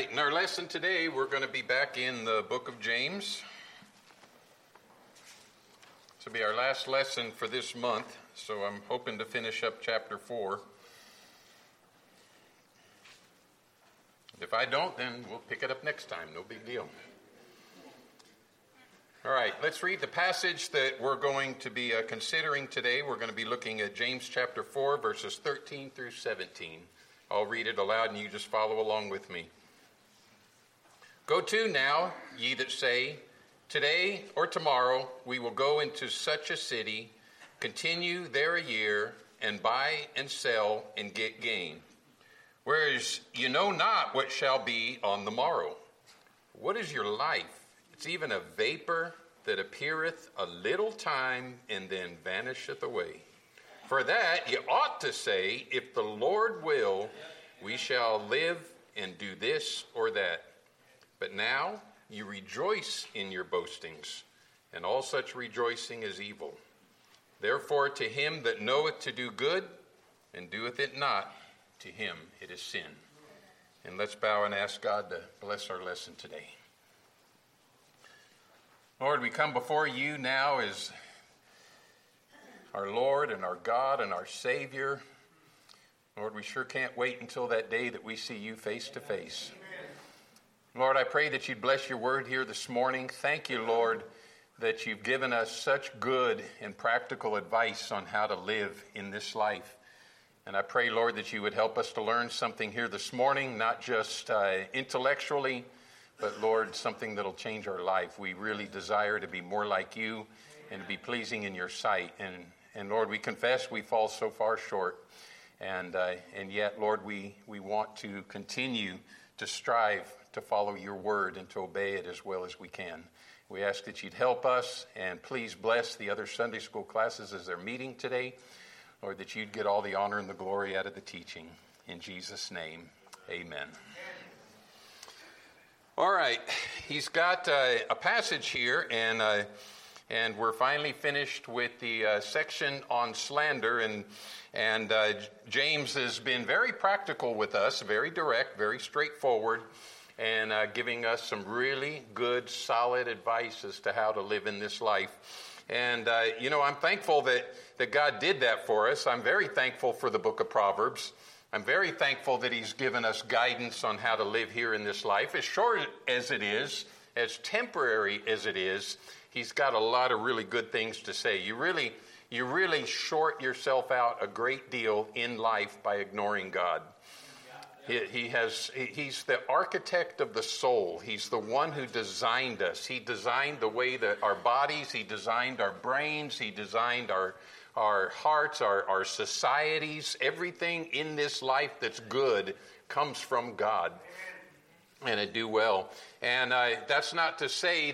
right, in our lesson today, we're going to be back in the book of James. This will be our last lesson for this month, so I'm hoping to finish up chapter 4. If I don't, then we'll pick it up next time. No big deal. All right, let's read the passage that we're going to be considering today. We're going to be looking at James chapter 4, verses 13 through 17. I'll read it aloud and you just follow along with me. Go to now, ye that say, today or tomorrow we will go into such a city, continue there a year, and buy and sell and get gain. Whereas you know not what shall be on the morrow. What is your life? It's even a vapor that appeareth a little time and then vanisheth away. For that ye ought to say, if the Lord will, we shall live and do this or that. But now you rejoice in your boastings, and all such rejoicing is evil. Therefore to him that knoweth to do good, and doeth it not, to him it is sin. And let's bow and ask God to bless our lesson today. Lord, we come before you now as our Lord and our God and our Savior. Lord, we sure can't wait until that day that we see you face to face. Lord, I pray that you'd bless your word here this morning. Thank you, Lord, that you've given us such good and practical advice on how to live in this life. And I pray, Lord, that you would help us to learn something here this morning, not just intellectually, but, Lord, something that'll change our life. We really desire to be more like you and to be pleasing in your sight. And Lord, we confess we fall so far short. And yet, Lord, we want to continue to strive to follow your word and to obey it as well as we can. We ask that you'd help us, and please bless the other Sunday school classes as they're meeting today. Lord, that you'd get all the honor and the glory out of the teaching. In Jesus' name, amen. All right, he's got a passage here, and we're finally finished with the section on slander, and James has been very practical with us, very direct, very straightforward, and giving us some really good, solid advice as to how to live in this life. And, I'm thankful that God did that for us. I'm very thankful for the book of Proverbs. I'm very thankful that he's given us guidance on how to live here in this life. As short as it is, as temporary as it is, he's got a lot of really good things to say. You really short yourself out a great deal in life by ignoring God. He's the architect of the soul. He's the one who designed us. He designed the way that our bodies, he designed our brains, he designed our hearts, our societies. Everything in this life that's good comes from God. And it do well. And that's not to say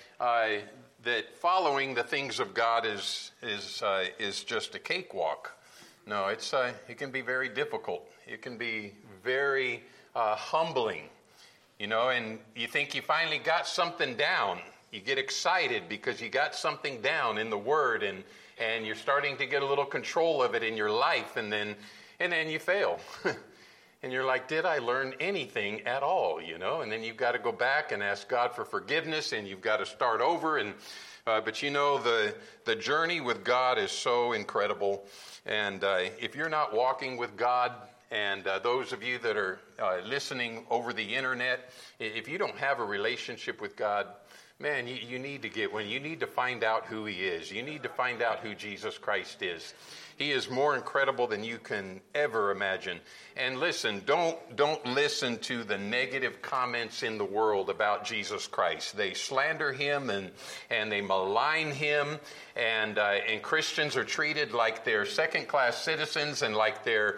that following the things of God is just a cakewalk. No, it can be very difficult. It can be very humbling, and you think you finally got something down. You get excited because you got something down in the Word, and you're starting to get a little control of it in your life, and then you fail. And you're like, did I learn anything at all, And then you've got to go back and ask God for forgiveness, and you've got to start over. But the journey with God is so incredible. And if you're not walking with God, and those of you that are listening over the internet, if you don't have a relationship with God, man, you need to get one. You need to find out who he is. You need to find out who Jesus Christ is. He is more incredible than you can ever imagine. And listen, don't listen to the negative comments in the world about Jesus Christ. They slander him and they malign him, and Christians are treated like they're second-class citizens and like they're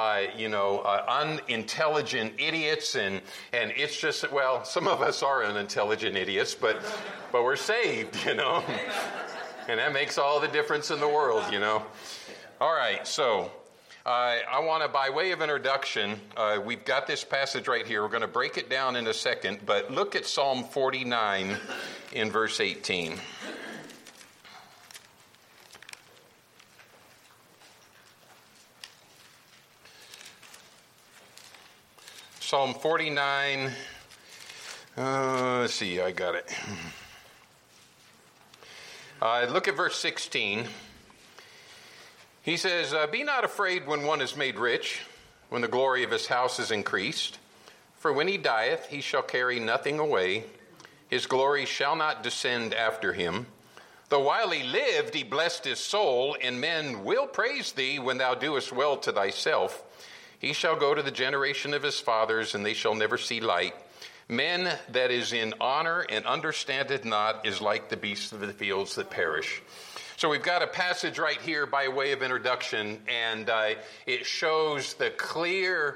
unintelligent idiots, and it's just, well, some of us are unintelligent idiots, but we're saved, and that makes all the difference in the world, All right, so I want to, by way of introduction, we've got this passage right here. We're going to break it down in a second, but look at Psalm 49 in verse 18. Psalm 49 Let's see, I got it. Look at verse 16. He says, be not afraid when one is made rich, when the glory of his house is increased. For when he dieth, he shall carry nothing away. His glory shall not descend after him. Though while he lived, he blessed his soul, and men will praise thee when thou doest well to thyself. He shall go to the generation of his fathers, and they shall never see light. Men that is in honor and understandeth not is like the beasts of the fields that perish. So we've got a passage right here by way of introduction, and it shows the clear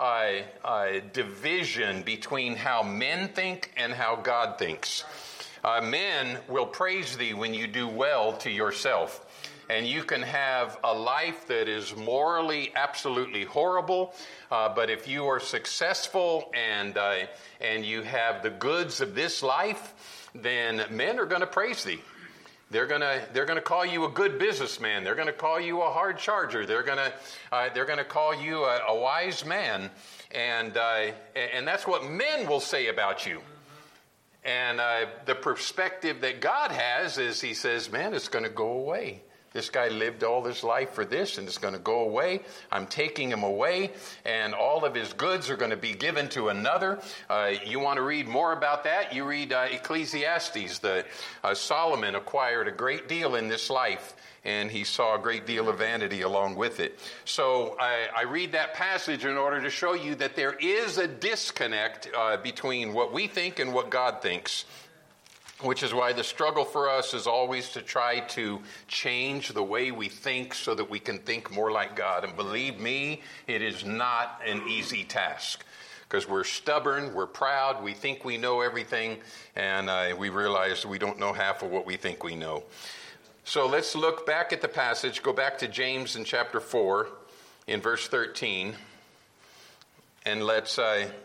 division between how men think and how God thinks. Men will praise thee when you do well to yourself. And you can have a life that is morally absolutely horrible, but if you are successful and you have the goods of this life, then men are going to praise thee. They're gonna call you a good businessman. They're gonna call you a hard charger. They're gonna call you a wise man, and that's what men will say about you. And the perspective that God has is, He says, man, it's going to go away. This guy lived all his life for this, and it's going to go away. I'm taking him away, and all of his goods are going to be given to another. You want to read more about that? You read Ecclesiastes. Solomon acquired a great deal in this life, and he saw a great deal of vanity along with it. So I read that passage in order to show you that there is a disconnect between what we think and what God thinks. Which is why the struggle for us is always to try to change the way we think so that we can think more like God. And believe me, it is not an easy task. Because we're stubborn, we're proud, we think we know everything, and we realize we don't know half of what we think we know. So let's look back at the passage. Go back to James in chapter 4 in verse 13. And let's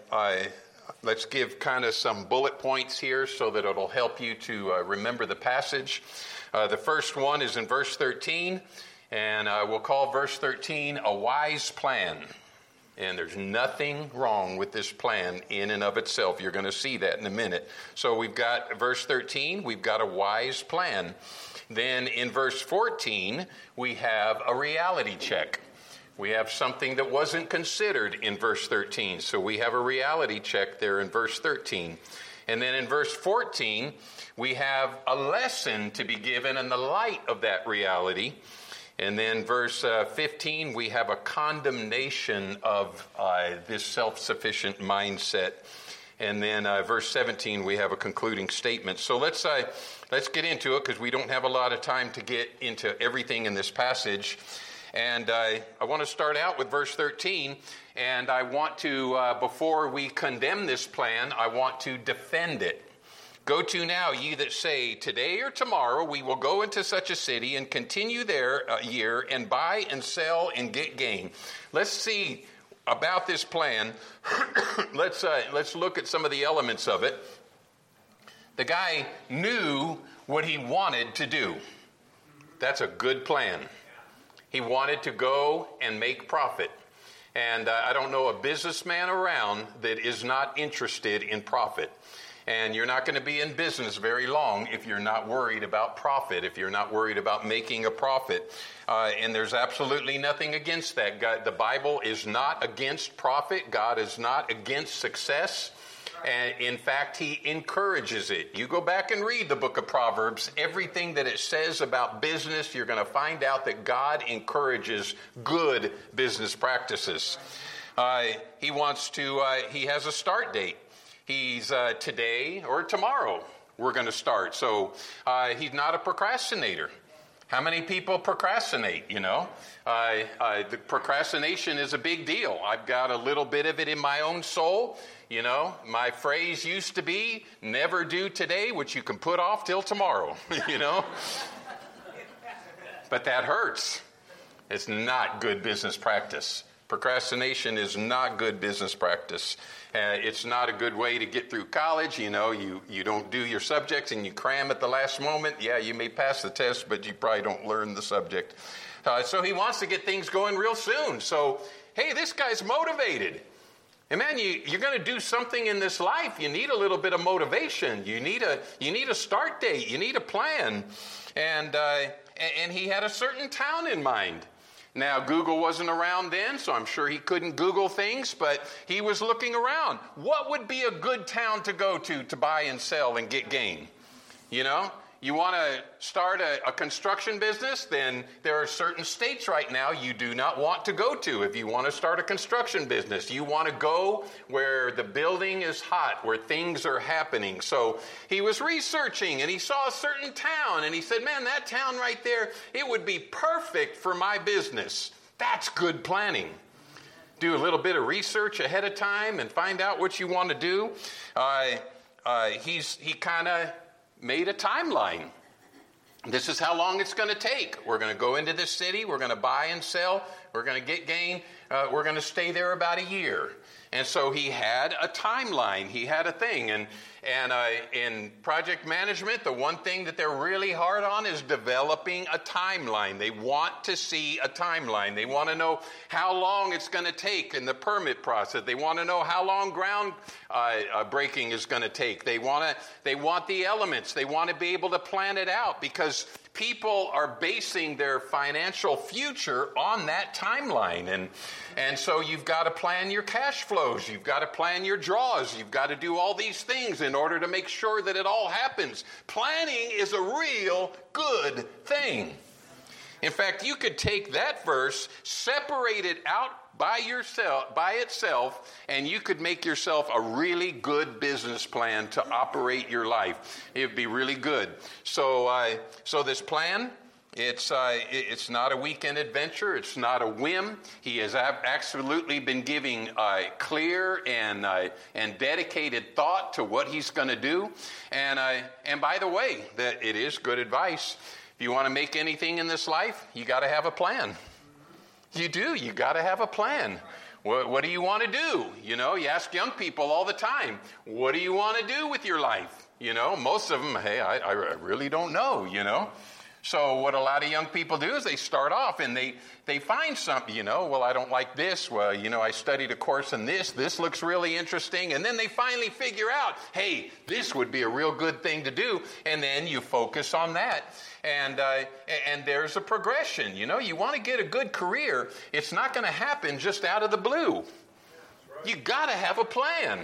give kind of some bullet points here so that it'll help you to remember the passage. The first one is in verse 13, and we'll call verse 13 a wise plan. And there's nothing wrong with this plan in and of itself. You're going to see that in a minute. So we've got verse 13, we've got a wise plan. Then in verse 14, we have a reality check. We have something that wasn't considered in verse 13. So we have a reality check there in verse 13. And then in verse 14, we have a lesson to be given in the light of that reality. And then verse 15, we have a condemnation of this self-sufficient mindset. And then verse 17, we have a concluding statement. So let's get into it, because we don't have a lot of time to get into everything in this passage. And I want to start out with verse 13, and I want to, before we condemn this plan, I want to defend it. Go to now, ye that say, today or tomorrow we will go into such a city and continue there a year and buy and sell and get gain. Let's see about this plan. Let's look at some of the elements of it. The guy knew what he wanted to do. That's a good plan. He wanted to go and make profit. And I don't know a businessman around that is not interested in profit. And you're not going to be in business very long if you're not worried about profit, if you're not worried about making a profit. And there's absolutely nothing against that. God, the Bible is not against profit. God is not against success. And in fact, He encourages it. You go back and read the book of Proverbs. Everything that it says about business, you're going to find out that God encourages good business practices. He has a start date. He's today or tomorrow we're going to start. So he's not a procrastinator. How many people procrastinate, you know? The procrastination is a big deal. I've got a little bit of it in my own soul. You know, my phrase used to be, never do today what you can put off till tomorrow, you know? But that hurts. It's not good business practice. Procrastination is not good business practice. It's not a good way to get through college. You know, you don't do your subjects and you cram at the last moment. Yeah, you may pass the test, but you probably don't learn the subject. So he wants to get things going real soon. So, hey, this guy's motivated. And man, you're going to do something in this life. You need a little bit of motivation. You need a start date. You need a plan. And he had a certain town in mind. Now, Google wasn't around then, so I'm sure he couldn't Google things, but he was looking around. What would be a good town to go to buy and sell and get gain? You know? You want to start a construction business? Then there are certain states right now you do not want to go to if you want to start a construction business. You want to go where the building is hot, where things are happening. So he was researching and he saw a certain town and he said, man, that town right there, it would be perfect for my business. That's good planning. Do a little bit of research ahead of time and find out what you want to do. He kind of made a timeline. This is how long it's going to take. We're going to go into this city. We're going to buy and sell. We're going to get gain. We're going to stay there about a year. And so he had a timeline. He had a thing. And in project management, the one thing that they're really hard on is developing a timeline. They want to see a timeline. They want to know how long it's going to take in the permit process. They want to know how long ground breaking is going to take. They want the elements. They want to be able to plan it out because people are basing their financial future on that timeline. And so you've got to plan your cash flows. You've got to plan your draws. You've got to do all these things in order to make sure that it all happens. Planning is a real good thing. In fact, you could take that verse, separate it out by itself, and you could make yourself a really good business plan to operate your life. It would be really good. So this plan, it's not a weekend adventure. It's not a whim. He has absolutely been giving clear and dedicated thought to what he's going to do. And by the way, that it is good advice. If you want to make anything in this life, you got to have a plan. You do. You got to have a plan. What do you want to do? You know, you ask young people all the time, what do you want to do with your life? You know, most of them, hey, I really don't know, you know. So what a lot of young people do is they start off and they find something, you know, well, I don't like this. Well, you know, I studied a course in this. This looks really interesting. And then they finally figure out, hey, this would be a real good thing to do. And then you focus on that. And there's a progression. You know, you want to get a good career. It's not going to happen just out of the blue. You got to have a plan.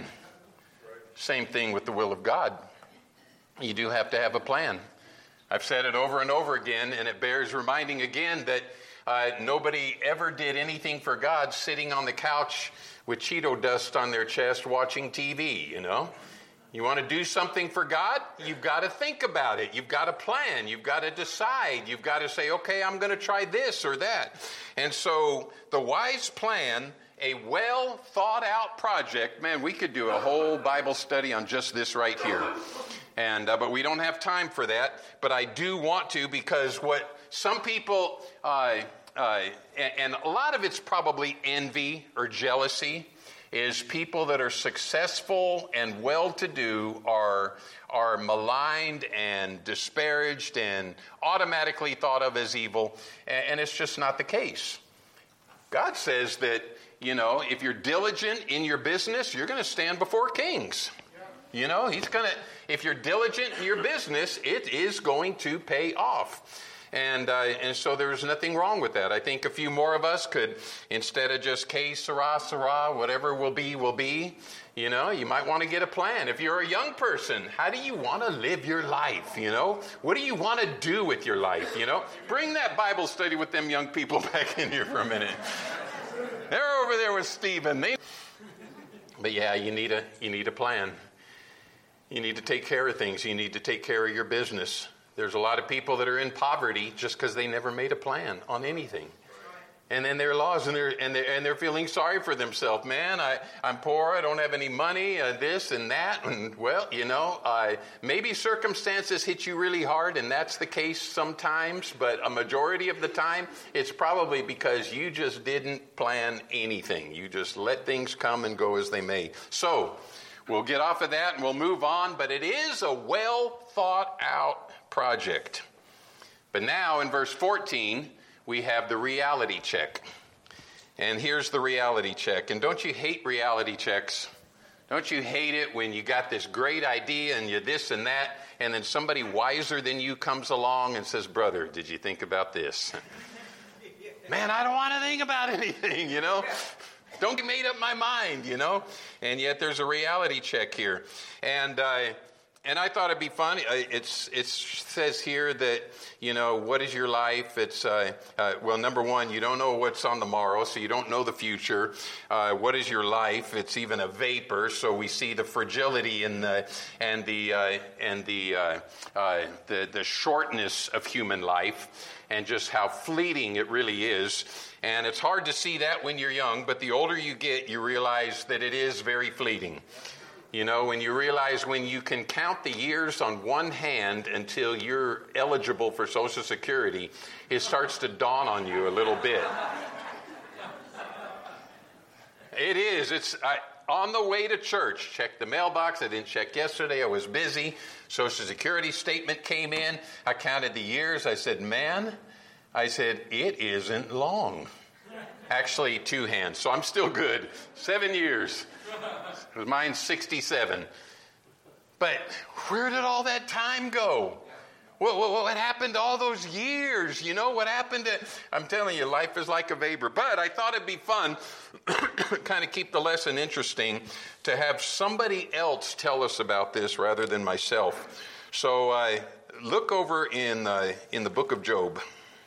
Same thing with the will of God. You do have to have a plan. I've said it over and over again, and it bears reminding again that nobody ever did anything for God sitting on the couch with Cheeto dust on their chest watching TV, you know. You want to do something for God? You've got to think about it. You've got to plan. You've got to decide. You've got to say, okay, I'm going to try this or that. And so the wise plan, a well thought out project, man, we could do a whole Bible study on just this right here. And but we don't have time for that. But I do want to, because what some people, and a lot of it's probably envy or jealousy, is people that are successful and well-to-do are maligned and disparaged and automatically thought of as evil. And it's just not the case. God says that, you know, if you're diligent in your business, you're going to stand before kings. You know, if you're diligent in your business, it is going to pay off. And so there's nothing wrong with that. I think a few more of us could, instead of just que sera, sera, whatever will be, you know, you might want to get a plan. If you're a young person, how do you want to live your life, you know? What do you want to do with your life, you know? Bring that Bible study with them young people back in here for a minute. They're over there with Stephen. But yeah, you need a plan. You need to take care of things. You need to take care of your business. There's a lot of people that are in poverty just because they never made a plan on anything. And then they're lost and they're feeling sorry for themselves. Man, I'm poor. I don't have any money, this and that. And well, you know, maybe circumstances hit you really hard, and that's the case sometimes. But a majority of the time, it's probably because you just didn't plan anything. You just let things come and go as they may. So we'll get off of that and we'll move on. But it is a well thought out project. But now in verse 14, we have the reality check. And here's the reality check. And don't you hate reality checks? Don't you hate it when you got this great idea and you this and that, and then somebody wiser than you comes along and says, brother, did you think about this? Man, I don't want to think about anything, Don't get made up my mind, And yet there's a reality check here. And I thought it'd be funny. It says here that, what is your life? It's, number one, you don't know what's on the morrow, so you don't know the future. What is your life? It's even a vapor, so we see the fragility and the shortness of human life and just how fleeting it really is. And it's hard to see that when you're young, but the older you get, you realize that it is very fleeting. When you realize when you can count the years on one hand until you're eligible for Social Security, it starts to dawn on you a little bit. It is. It's on the way to church. Checked the mailbox. I didn't check yesterday. I was busy. Social Security statement came in. I counted the years. I said, it isn't long. Actually, 2 hands. So I'm still good. 7 years. Mine's 67. But where did all that time go? What happened to all those years? What happened to... I'm telling you, life is like a vapor. But I thought it'd be fun, kind of keep the lesson interesting, to have somebody else tell us about this rather than myself. So look over in the book of Job.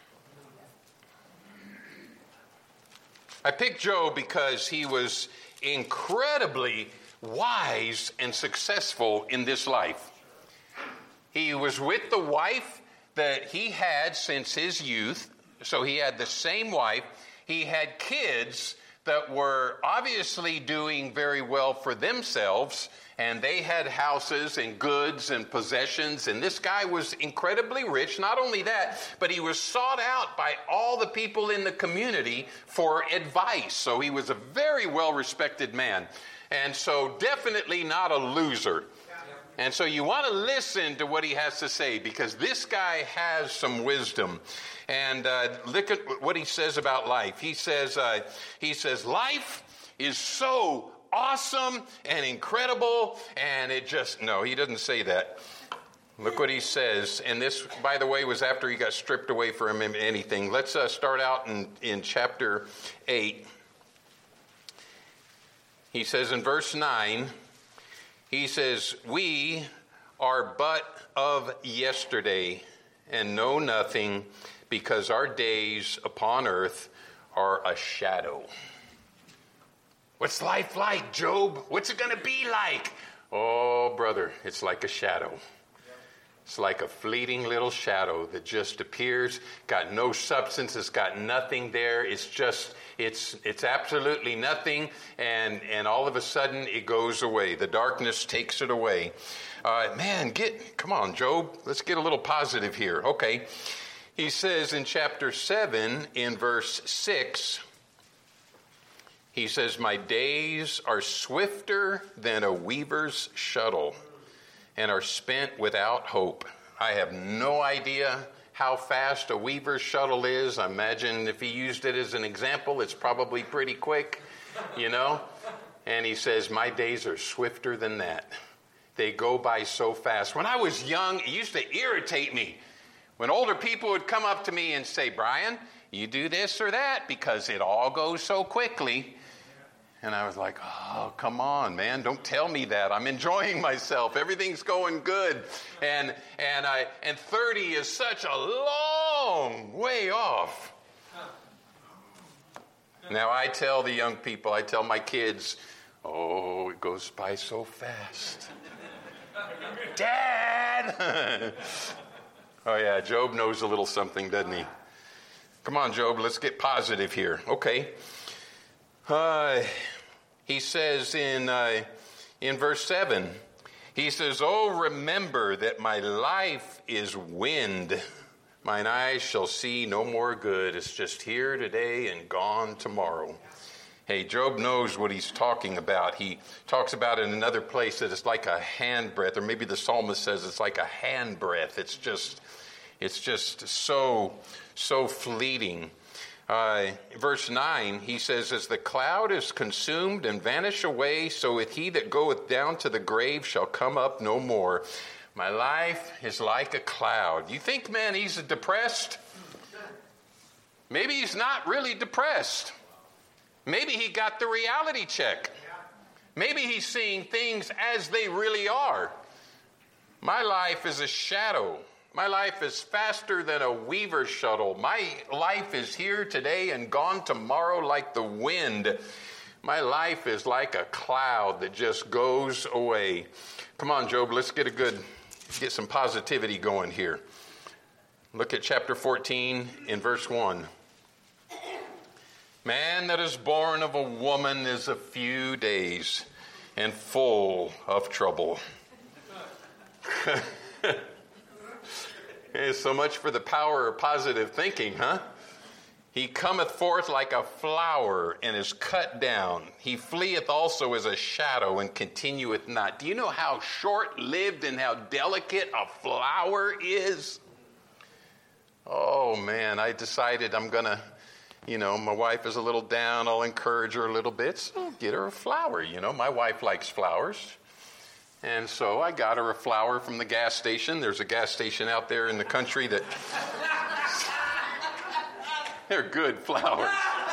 I picked Job because he was incredibly wise and successful in this life. He was with the wife that he had since his youth. So he had the same wife. He had kids that were obviously doing very well for themselves. And they had houses and goods and possessions. And this guy was incredibly rich. Not only that, but he was sought out by all the people in the community for advice. So he was a very well-respected man. And so definitely not a loser. And so you want to listen to what he has to say, because this guy has some wisdom. And look at what he says about life. He says, life is so awesome and incredible, and no, he doesn't say that. Look what he says. And this, by the way, was after he got stripped away from him anything. Let's start out in chapter 8. He says in verse 9, he says, we are but of yesterday and know nothing, because our days upon earth are a shadow. What's life like, Job? What's it going to be like? Oh, brother, it's like a shadow. It's like a fleeting little shadow that just appears, got no substance, it's got nothing there. It's just, it's absolutely nothing, and all of a sudden it goes away. The darkness takes it away. Come on, Job, let's get a little positive here. Okay, he says in chapter 7, in verse 6, he says, my days are swifter than a weaver's shuttle, and are spent without hope. I have no idea how fast a weaver's shuttle is. I imagine if he used it as an example, it's probably pretty quick, And he says, my days are swifter than that. They go by so fast. When I was young, it used to irritate me when older people would come up to me and say, Brian, you do this or that because it all goes so quickly. And I was like, oh, come on, man, don't tell me that. I'm enjoying myself. Everything's going good. And 30 is such a long way off. Now I tell the young people, I tell my kids, oh, it goes by so fast. Dad! Oh yeah, Job knows a little something, doesn't he? Come on, Job, let's get positive here. Okay. He says in verse 7, he says, oh, remember that my life is wind. Mine eyes shall see no more good. It's just here today and gone tomorrow. Hey, Job knows what he's talking about. He talks about in another place that it's like a handbreadth, or maybe the psalmist says it's like a handbreadth. It's just so fleeting. Verse 9, he says, as the cloud is consumed and vanish away, so with he that goeth down to the grave shall come up no more. My life is like a cloud. You think, man, he's depressed? Maybe he's not really depressed. Maybe he got the reality check. Maybe he's seeing things as they really are. My life is a shadow. My life is faster than a weaver shuttle. My life is here today and gone tomorrow like the wind. My life is like a cloud that just goes away. Come on, Job, let's get some positivity going here. Look at chapter 14 in verse 1. Man that is born of a woman is a few days and full of trouble. So much for the power of positive thinking, huh? He cometh forth like a flower and is cut down. He fleeth also as a shadow and continueth not. Do you know how short-lived and how delicate a flower is? Oh, man, I decided I'm going to, my wife is a little down. I'll encourage her a little bit, so get her a flower. My wife likes flowers. And so I got her a flower from the gas station. There's a gas station out there in the country that they're good flowers.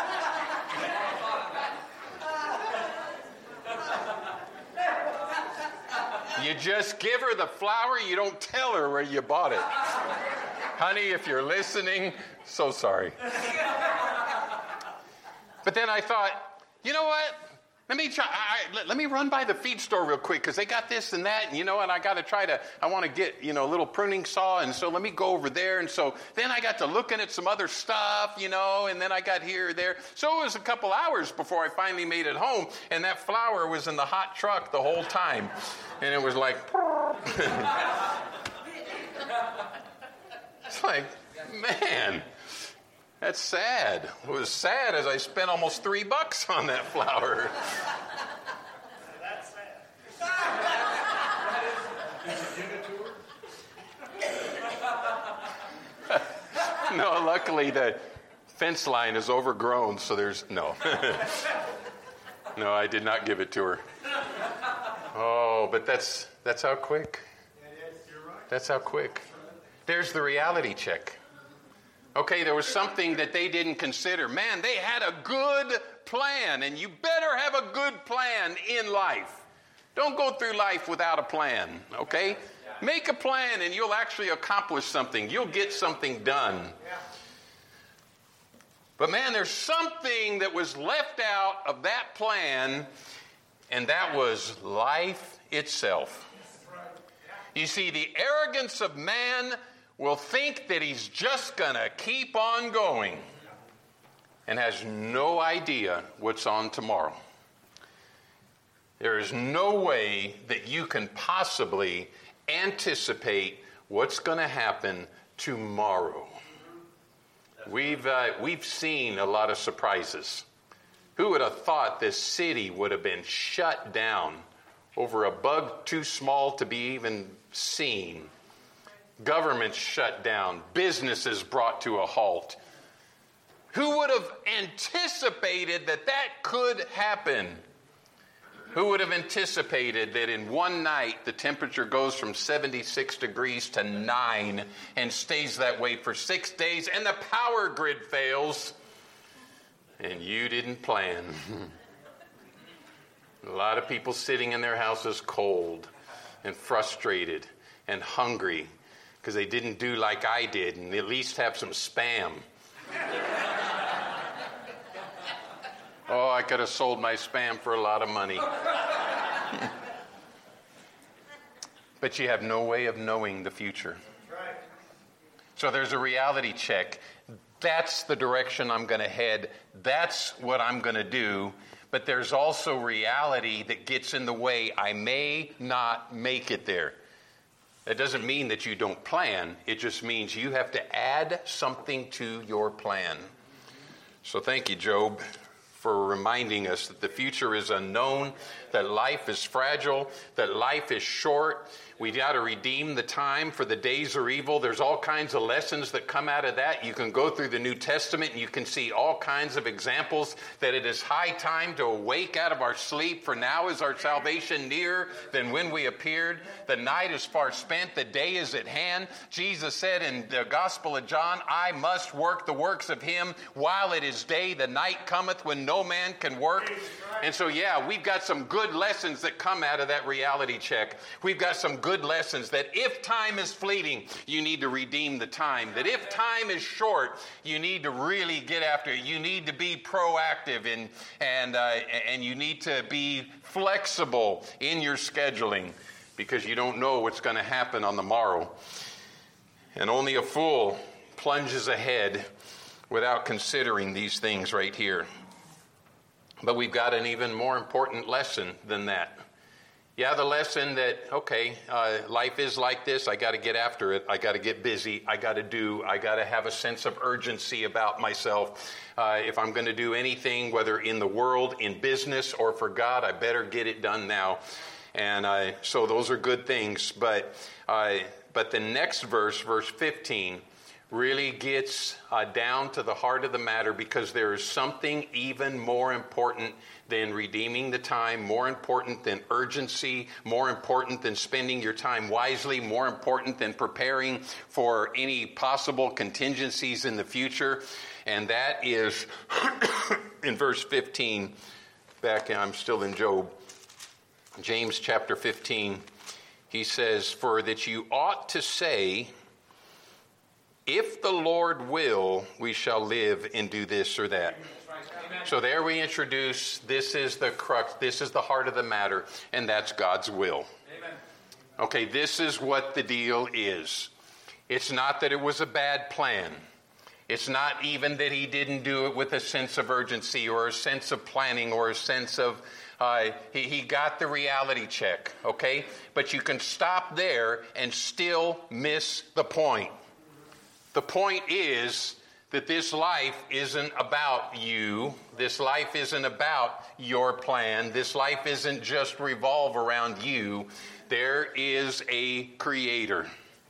You just give her the flower. You don't tell her where you bought it. Honey, if you're listening, so sorry. But then I thought, you know what? Let me run by the feed store real quick because they got this and that, and I got to I want to get, a little pruning saw, and so let me go over there. And so then I got to looking at some other stuff, and then I got here or there. So it was a couple hours before I finally made it home, and that flower was in the hot truck the whole time. And it was like, it's like, man. That's sad. It was sad as I spent almost $3 on that flower. That's sad. Did you give it to her? No, luckily the fence line is overgrown, so there's no. No, I did not give it to her. Oh, but that's how quick. That's how quick. There's the reality check. Okay, there was something that they didn't consider. Man, they had a good plan, and you better have a good plan in life. Don't go through life without a plan, okay? Make a plan, and you'll actually accomplish something. You'll get something done. But man, there's something that was left out of that plan, and that was life itself. You see, the arrogance of man will think that he's just going to keep on going and has no idea what's on tomorrow. There is no way that you can possibly anticipate what's going to happen tomorrow. We've seen a lot of surprises. Who would have thought this city would have been shut down over a bug too small to be even seen? Governments shut down, businesses brought to a halt. Who would have anticipated that could happen? Who would have anticipated that in one night the temperature goes from 76 degrees to 9 and stays that way for 6 days and the power grid fails and you didn't plan? A lot of people sitting in their houses cold and frustrated and hungry because they didn't do like I did and at least have some Spam. Oh, I could have sold my Spam for a lot of money. But you have no way of knowing the future. So there's a reality check. That's the direction I'm going to head. That's what I'm going to do. But there's also reality that gets in the way. I may not make it there. That doesn't mean that you don't plan. It just means you have to add something to your plan. So thank you, Job, for reminding us that the future is unknown, that life is fragile, that life is short. We got to redeem the time, for the days are evil. There's all kinds of lessons that come out of that. You can go through the New Testament and you can see all kinds of examples that it is high time to awake out of our sleep, for now is our salvation nearer than when we appeared. The night is far spent, the day is at hand. Jesus said in the Gospel of John, I must work the works of him while it is day. The night cometh when no man can work. And so, yeah, we've got some good lessons that come out of that reality check. We've got some good lessons that if time is fleeting, you need to redeem the time. That if time is short, you need to really get after it. You need to be proactive and you need to be flexible in your scheduling, because you don't know what's going to happen on the morrow. And only a fool plunges ahead without considering these things right here. But we've got an even more important lesson than that. Yeah, the lesson that, okay, life is like this. I got to get after it. I got to get busy. I got to have a sense of urgency about myself. If I'm going to do anything, whether in the world, in business, or for God, I better get it done now. And so those are good things. But the next verse, verse 15, really gets down to the heart of the matter, because there is something even more important than redeeming the time, more important than urgency, more important than spending your time wisely, more important than preparing for any possible contingencies in the future. And that is in verse 15, I'm still in Job, James chapter 15. He says, for that you ought to say, if the Lord will, we shall live and do this or that. So there we introduce, this is the crux, this is the heart of the matter, and that's God's will. Amen. Okay, this is what the deal is. It's not that it was a bad plan. It's not even that he didn't do it with a sense of urgency or a sense of planning or a sense of, he got the reality check, okay? But you can stop there and still miss the point. The point is that this life isn't about you. This life isn't about your plan. This life isn't just revolve around you. There is a creator.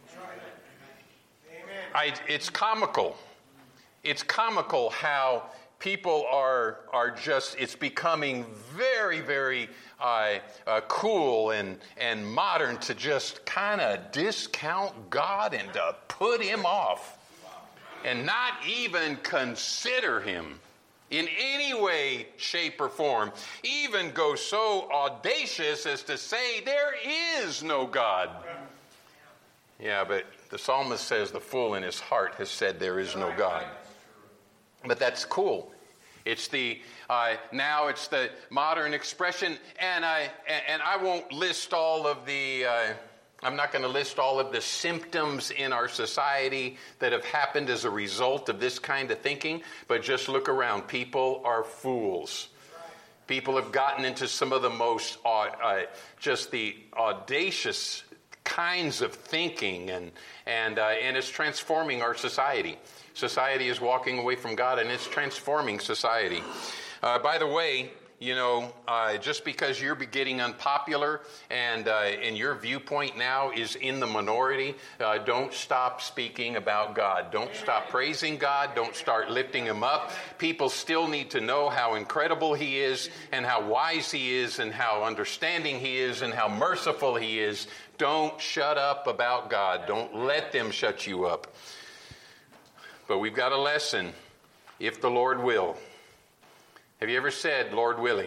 It's comical. It's comical how people are just, it's becoming very, very cool and modern to just kind of discount God and to put him off and not even consider him in any way, shape, or form. Even go so audacious as to say there is no God. Yeah, but the psalmist says the fool in his heart has said there is no God. But that's cool. It's the now it's the modern expression, and I won't list all of the. I'm not going to list all of the symptoms in our society that have happened as a result of this kind of thinking, but just look around. People are fools. People have gotten into some of the most just the audacious kinds of thinking, and it's transforming our society. Society is walking away from God, and it's transforming society. By the way, you know, just because you're getting unpopular and your viewpoint now is in the minority, don't stop speaking about God. Don't stop praising God. Don't start lifting him up. People still need to know how incredible he is and how wise he is and how understanding he is and how merciful he is. Don't shut up about God. Don't let them shut you up. But we've got a lesson, if the Lord will. Have you ever said, Lord willing?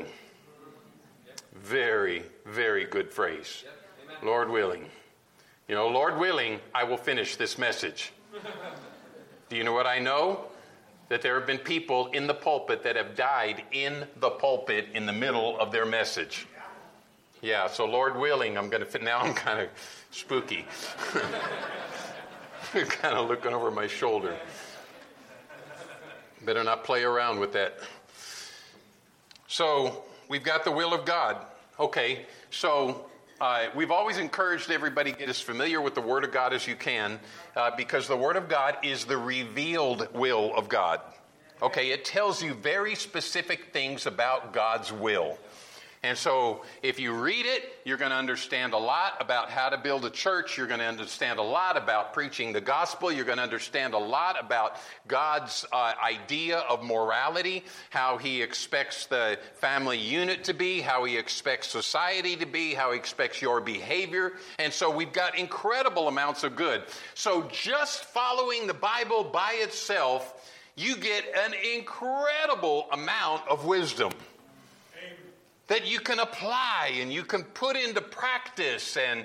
Very, very good phrase. Lord willing. You know, Lord willing, I will finish this message. Do you know what I know? That there have been people in the pulpit that have died in the pulpit in the middle of their message. Yeah, so Lord willing, now I'm kind of spooky. Kind of looking over my shoulder. Better not play around with that. So we've got the will of God. Okay, so we've always encouraged everybody to get as familiar with the Word of God as you can, because the Word of God is the revealed will of God. Okay, it tells you very specific things about God's will. And so if you read it, you're going to understand a lot about how to build a church. You're going to understand a lot about preaching the gospel. You're going to understand a lot about God's idea of morality, how he expects the family unit to be, how he expects society to be, how he expects your behavior. And so we've got incredible amounts of good. So just following the Bible by itself, you get an incredible amount of wisdom that you can apply and you can put into practice and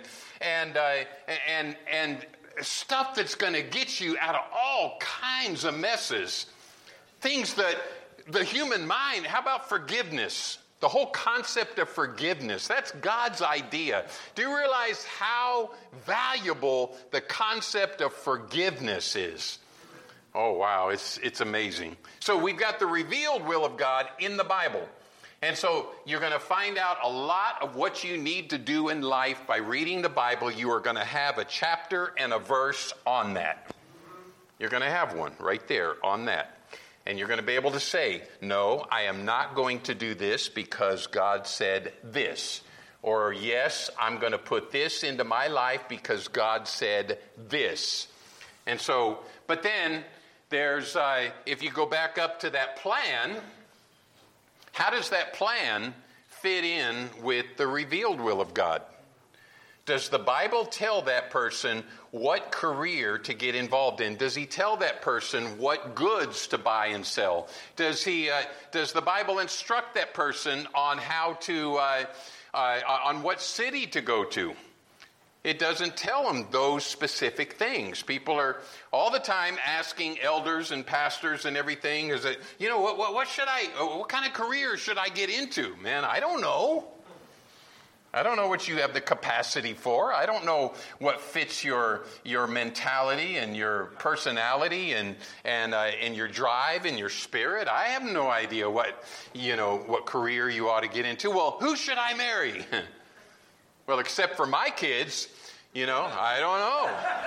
stuff that's going to get you out of all kinds of messes. Things that the human mind, how about forgiveness? The whole concept of forgiveness, that's God's idea. Do you realize how valuable the concept of forgiveness is? Oh, wow, it's amazing. So we've got the revealed will of God in the Bible. And so you're going to find out a lot of what you need to do in life by reading the Bible. You are going to have a chapter and a verse on that. You're going to have one right there on that. And you're going to be able to say, no, I am not going to do this because God said this. Or yes, I'm going to put this into my life because God said this. And so, but then there's, if you go back up to that plan, how does that plan fit in with the revealed will of God? Does the Bible tell that person what career to get involved in? Does he tell that person what goods to buy and sell? Does the Bible instruct that person on how to, on what city to go to? It doesn't tell them those specific things. People are all the time asking elders and pastors and everything, is it, what kind of career should I get into? Man, I don't know. I don't know what you have the capacity for. I don't know what fits your mentality and your personality and your drive and your spirit. I have no idea what career you ought to get into. Well, who should I marry? Well, except for my kids, I don't know.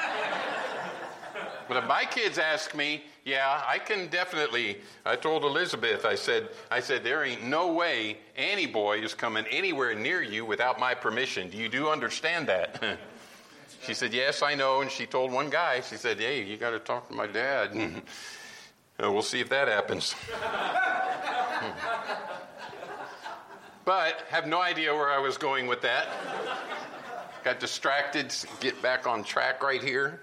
But if my kids ask me, yeah, I can definitely, I told Elizabeth, I said, there ain't no way any boy is coming anywhere near you without my permission. Do you understand that? She said, yes, I know. And she told one guy, she said, hey, you got to talk to my dad. We'll see if that happens. But have no idea where I was going with that. Got distracted, get back on track right here.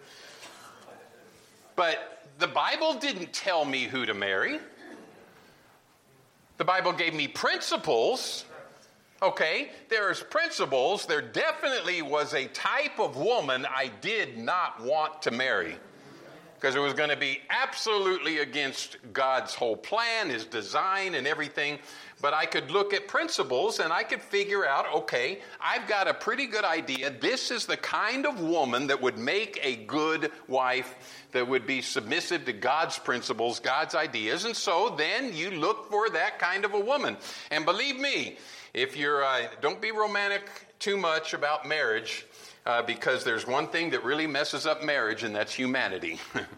But the Bible didn't tell me who to marry. The Bible gave me principles. Okay, there's principles. There definitely was a type of woman I did not want to marry, because it was going to be absolutely against God's whole plan, his design and everything. But I could look at principles and I could figure out, okay, I've got a pretty good idea. This is the kind of woman that would make a good wife, that would be submissive to God's principles, God's ideas. And so then you look for that kind of a woman. And believe me, if you're, don't be romantic too much about marriage, because there's one thing that really messes up marriage, and that's humanity.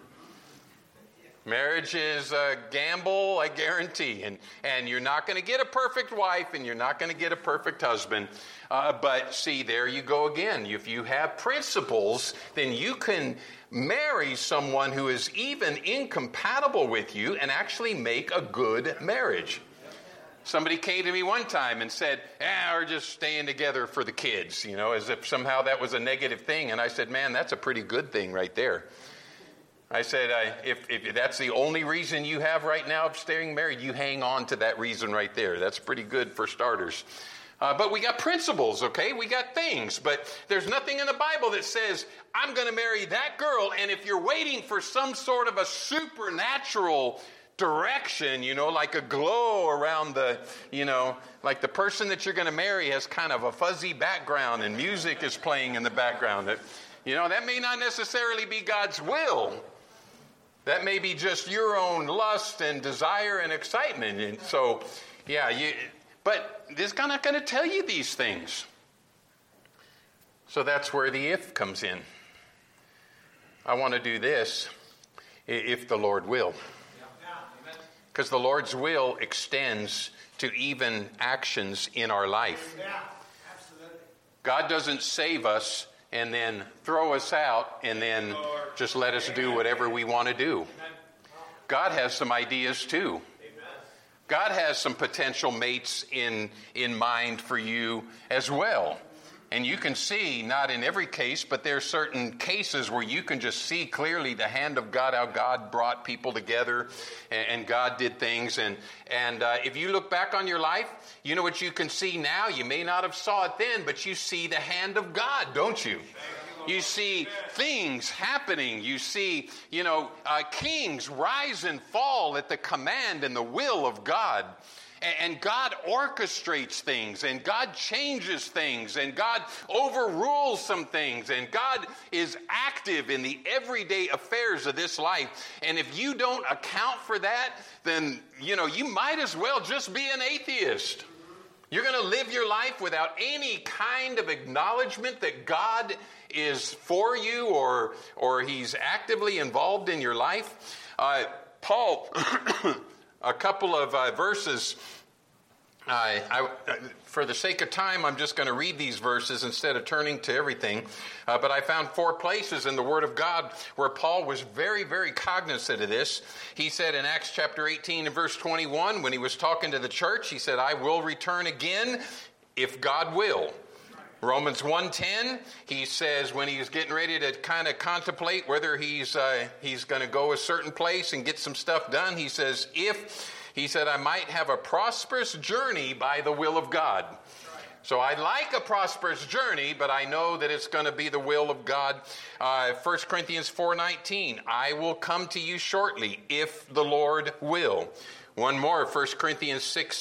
Marriage is a gamble, I guarantee. And you're not going to get a perfect wife, and you're not going to get a perfect husband. But see, there you go again. If you have principles, then you can marry someone who is even incompatible with you and actually make a good marriage. Somebody came to me one time and said, we're just staying together for the kids, as if somehow that was a negative thing. And I said, man, that's a pretty good thing right there. I said, if that's the only reason you have right now of staying married, you hang on to that reason right there. That's pretty good for starters. But we got principles, okay? We got things. But there's nothing in the Bible that says, I'm going to marry that girl. And if you're waiting for some sort of a supernatural direction, like a glow around the, like the person that you're going to marry has kind of a fuzzy background and music is playing in the background. That may not necessarily be God's will. That may be just your own lust and desire and excitement. And so, but it's not going to tell you these things. So that's where the if comes in. I want to do this if the Lord will. Because the Lord's will extends to even actions in our life. Yeah, absolutely. God doesn't save us and then throw us out and then just let us do whatever we want to do. God has some ideas too. God has some potential mates in mind for you as well. And you can see, not in every case, but there are certain cases where you can just see clearly the hand of God, how God brought people together and God did things. And if you look back on your life, you know what you can see now? You may not have saw it then, but you see the hand of God, don't you? You see things happening. You see, kings rise and fall at the command and the will of God. And God orchestrates things, and God changes things, and God overrules some things, and God is active in the everyday affairs of this life. And if you don't account for that, then, you might as well just be an atheist. You're going to live your life without any kind of acknowledgement that God is for you or He's actively involved in your life. Paul, a couple of verses. For the sake of time, I'm just going to read these verses instead of turning to everything. But I found 4 places in the Word of God where Paul was very, very cognizant of this. He said in Acts chapter 18 and verse 21, when he was talking to the church, he said, "I will return again if God will." Romans 1:10, he says when he's getting ready to kind of contemplate whether he's going to go a certain place and get some stuff done, he says, He said, "I might have a prosperous journey by the will of God." So I like a prosperous journey, but I know that it's going to be the will of God. 1 Corinthians 4:19, "I will come to you shortly if the Lord will." One more, 1 Corinthians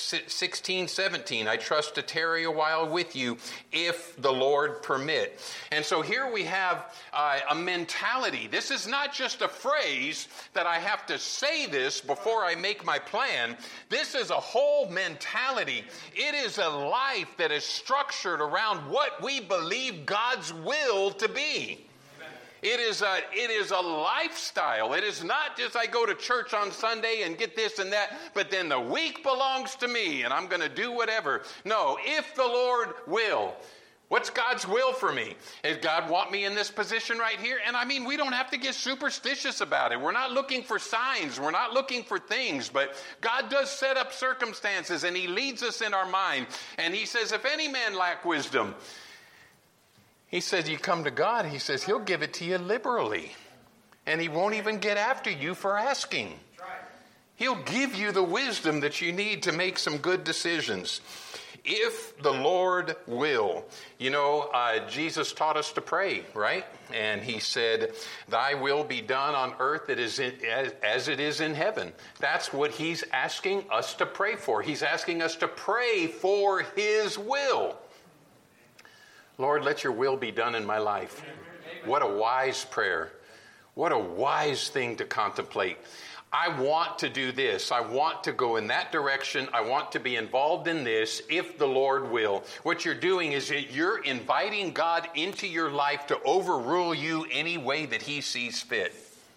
16:17, "I trust to tarry a while with you if the Lord permit." And so here we have a mentality. This is not just a phrase that I have to say this before I make my plan. This is a whole mentality. It is a life that is structured around what we believe God's will to be. It is a lifestyle. It is not just I go to church on Sunday and get this and that, but then the week belongs to me and I'm going to do whatever. No, if the Lord will. What's God's will for me? Does God want me in this position right here? And I mean, we don't have to get superstitious about it. We're not looking for signs. We're not looking for things. But God does set up circumstances and He leads us in our mind. And He says, if any man lack wisdom, He says, you come to God, He says, He'll give it to you liberally. And He won't even get after you for asking. He'll give you the wisdom that you need to make some good decisions. If the Lord will. Jesus taught us to pray, right? And He said, "Thy will be done on earth as it is in heaven." That's what He's asking us to pray for. He's asking us to pray for His will. Lord, let your will be done in my life. What a wise prayer. What a wise thing to contemplate. I want to do this. I want to go in that direction. I want to be involved in this if the Lord will. What you're doing is you're inviting God into your life to overrule you any way that He sees fit.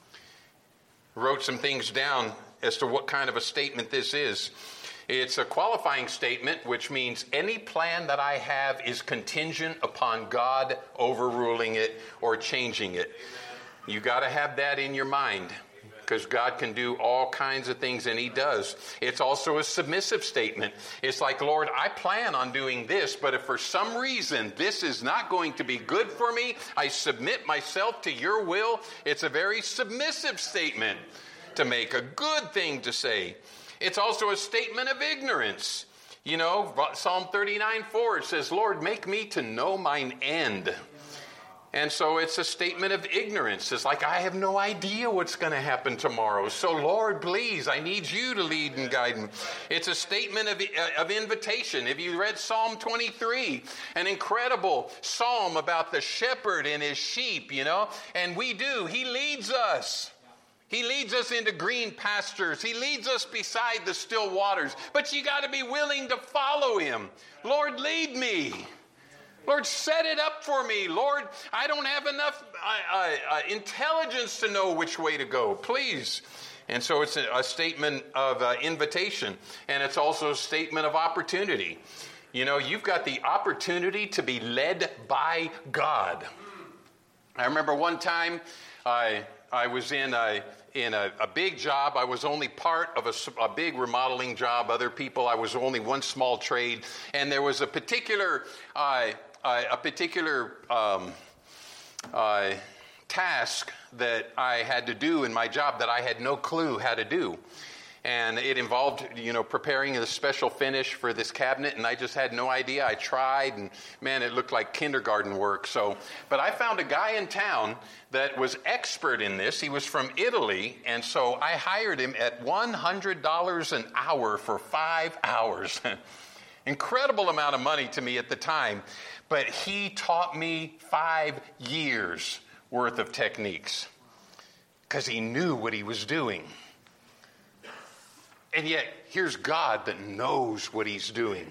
I wrote some things down as to what kind of a statement this is. It's a qualifying statement, which means any plan that I have is contingent upon God overruling it or changing it. You got to have that in your mind, because God can do all kinds of things, and He does. It's also a submissive statement. It's like, Lord, I plan on doing this, but if for some reason this is not going to be good for me, I submit myself to your will. It's a very submissive statement to make, a good thing to say. It's also a statement of ignorance. Psalm 39:4, it says, "Lord, make me to know mine end." And so it's a statement of ignorance. It's like, I have no idea what's going to happen tomorrow. So Lord, please, I need you to lead and guide me. It's a statement of invitation. Have you read Psalm 23? An incredible psalm about the shepherd and his sheep, And we do. He leads us. He leads us into green pastures. He leads us beside the still waters. But you got to be willing to follow Him. Lord, lead me. Lord, set it up for me. Lord, I don't have enough intelligence to know which way to go. Please And so it's a statement of invitation, and it's also a statement of opportunity. You know, you've got the opportunity to be led by God. I remember one time I was in a big job. I was only part of a big remodeling job. Other people, I was only one small trade. And there was a particular task that I had to do in my job that I had no clue how to do. And it involved, preparing a special finish for this cabinet, and I just had no idea. I tried, and man, it looked like kindergarten work. But I found a guy in town that was expert in this. He was from Italy, and so I hired him at $100 an hour for 5 hours. Incredible amount of money to me at the time. But he taught me 5 years worth of techniques because he knew what he was doing. And yet, here's God that knows what he's doing.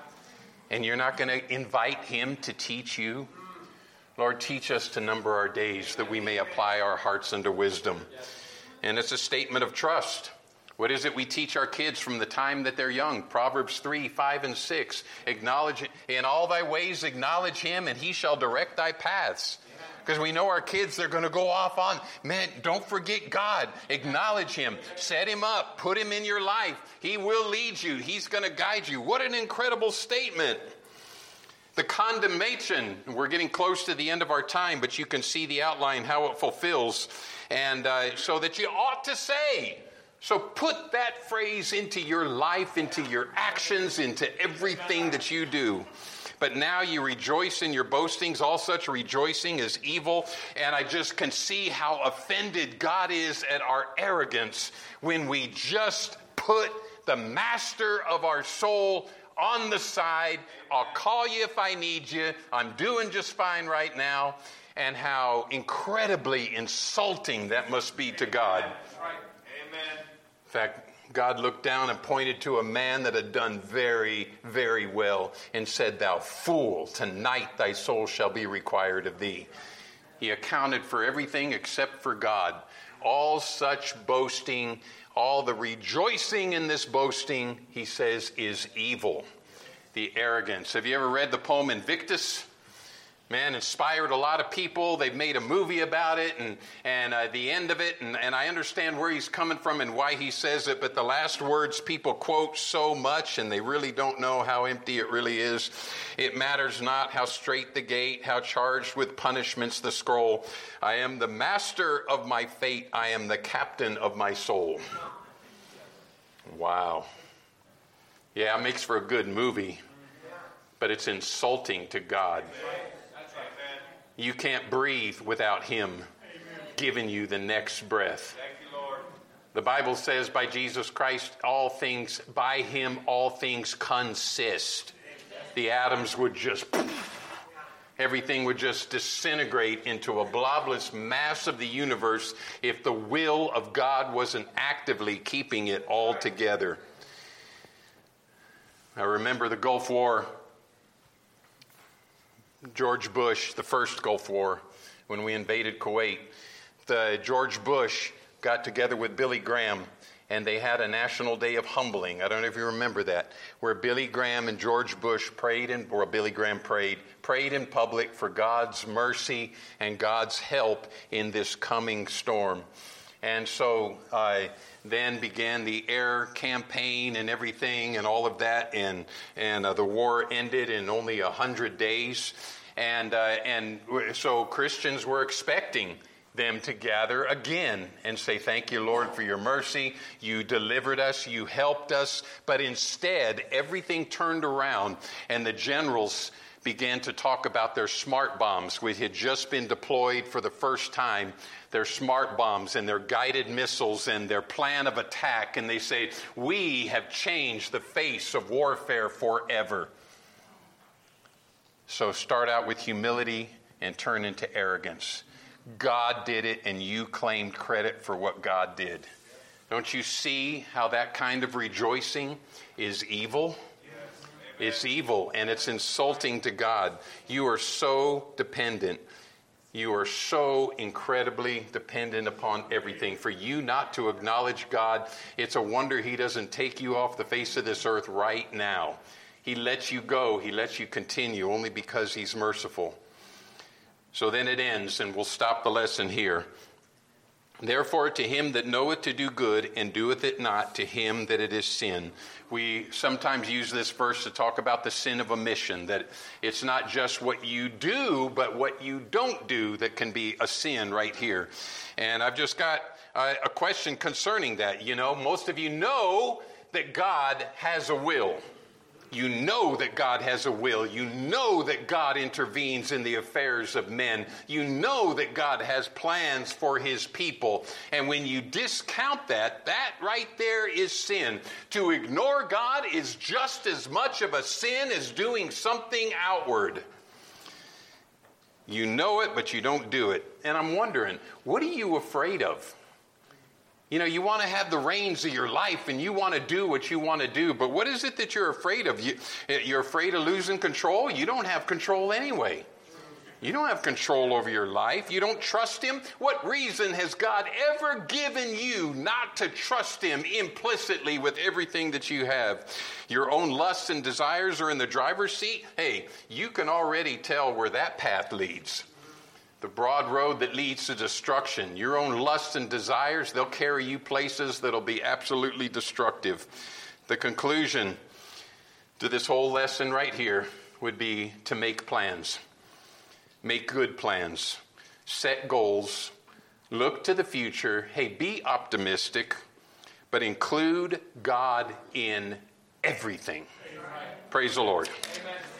And you're not going to invite him to teach you? Lord, teach us to number our days that we may apply our hearts unto wisdom. And it's a statement of trust. What is it we teach our kids from the time that they're young? Proverbs 3, 5, and 6. Acknowledge, in all thy ways acknowledge him, and he shall direct thy paths. Because we know our kids, they're going to go off on, man, don't forget God. Acknowledge him. Set him up. Put him in your life. He will lead you. He's going to guide you. What an incredible statement. The condemnation, we're getting close to the end of our time, but you can see the outline, how it fulfills. And so that you ought to say. So put that phrase into your life, into your actions, into everything that you do. But now you rejoice in your boastings. All such rejoicing is evil. And I just can see how offended God is at our arrogance when we just put the master of our soul on the side. I'll call you if I need you. I'm doing just fine right now. And how incredibly insulting that must be to God. That's right. Amen. In fact, God looked down and pointed to a man that had done very, very well and said, "Thou fool, tonight thy soul shall be required of thee." He accounted for everything except for God. All such boasting, all the rejoicing in this boasting, he says, is evil. The arrogance. Have you ever read the poem Invictus? Man, inspired a lot of people. They've made a movie about it and the end of it. And I understand where he's coming from and why he says it. But the last words people quote so much and they really don't know how empty it really is. It matters not how straight the gate, how charged with punishments the scroll. I am the master of my fate. I am the captain of my soul. Wow. Yeah, it makes for a good movie. But it's insulting to God. You can't breathe without him giving you the next breath. Thank you, Lord. The Bible says by Jesus Christ, by him all things consist. The atoms would just, everything would just disintegrate into a blobless mass of the universe if the will of God wasn't actively keeping it all together. I remember the Gulf War. George Bush, the first Gulf War, when we invaded Kuwait, George Bush got together with Billy Graham, and they had a National Day of Humbling. I don't know if you remember that, where Billy Graham and George Bush prayed in public for God's mercy and God's help in this coming storm. And so then began the air campaign and everything and all of that, and the war ended in only 100 days. And so Christians were expecting them to gather again and say, "Thank you, Lord, for your mercy. You delivered us. You helped us." But instead, everything turned around, and the generals began to talk about their smart bombs, which had just been deployed for the first time, their smart bombs and their guided missiles and their plan of attack. And they say, "We have changed the face of warfare forever." So start out with humility and turn into arrogance. God did it, and you claimed credit for what God did. Don't you see how that kind of rejoicing is evil? It's evil, and it's insulting to God. You are so dependent. You are so incredibly dependent upon everything. For you not to acknowledge God, it's a wonder He doesn't take you off the face of this earth right now. He lets you go. He lets you continue only because He's merciful. So then it ends, and we'll stop the lesson here. Therefore, to him that knoweth to do good and doeth it not, to him that it is sin. We sometimes use this verse to talk about the sin of omission, that it's not just what you do, but what you don't do that can be a sin right here. And I've just got a question concerning that. You know, most of you know that God has a will. You know that God has a will. You know that God intervenes in the affairs of men. You know that God has plans for His people. And when you discount that, that right there is sin. To ignore God is just as much of a sin as doing something outward. You know it, but you don't do it. And I'm wondering, what are you afraid of? You know, you want to have the reins of your life and you want to do what you want to do, but what is it that you're afraid of? You're afraid of losing control? You don't have control anyway. You don't have control over your life. You don't trust Him. What reason has God ever given you not to trust Him implicitly with everything that you have? Your own lusts and desires are in the driver's seat. Hey, you can already tell where that path leads. The broad road that leads to destruction. Your own lusts and desires, they'll carry you places that'll be absolutely destructive. The conclusion to this whole lesson right here would be to make plans. Make good plans. Set goals. Look to the future. Hey, be optimistic, but include God in everything. Amen. Praise the Lord. Amen.